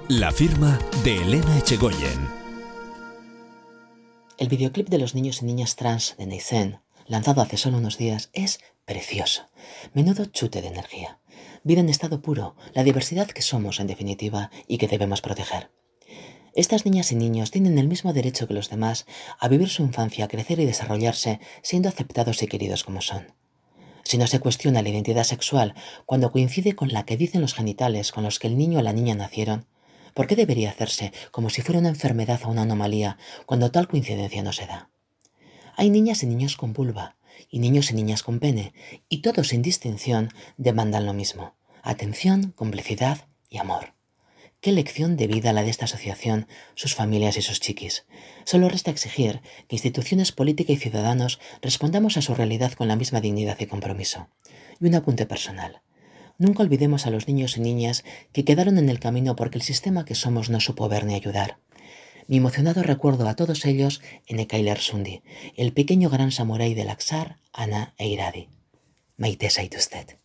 La firma de Elena Echegoyen. El videoclip de los niños y niñas trans de Neyzen, lanzado hace solo unos días, es precioso. Menudo chute de energía. Vida en estado puro, la diversidad que somos en definitiva y que debemos proteger. Estas niñas y niños tienen el mismo derecho que los demás a vivir su infancia, a crecer y desarrollarse siendo aceptados y queridos como son. Si no se cuestiona la identidad sexual cuando coincide con la que dicen los genitales con los que el niño o la niña nacieron, ¿por qué debería hacerse como si fuera una enfermedad o una anomalía cuando tal coincidencia no se da? Hay niñas y niños con vulva, y niños y niñas con pene, y todos sin distinción demandan lo mismo: atención, complicidad y amor. Qué lección de vida la de esta asociación, sus familias y sus chiquis. Solo resta exigir que instituciones políticas y ciudadanos respondamos a su realidad con la misma dignidad y compromiso. Y un apunte personal: nunca olvidemos a los niños y niñas que quedaron en el camino porque el sistema que somos no supo ver ni ayudar. Mi emocionado recuerdo a todos ellos en Ekailer Sundi, el pequeño gran samurái de Laxar, Ana e Iradi. Maite zaituztet.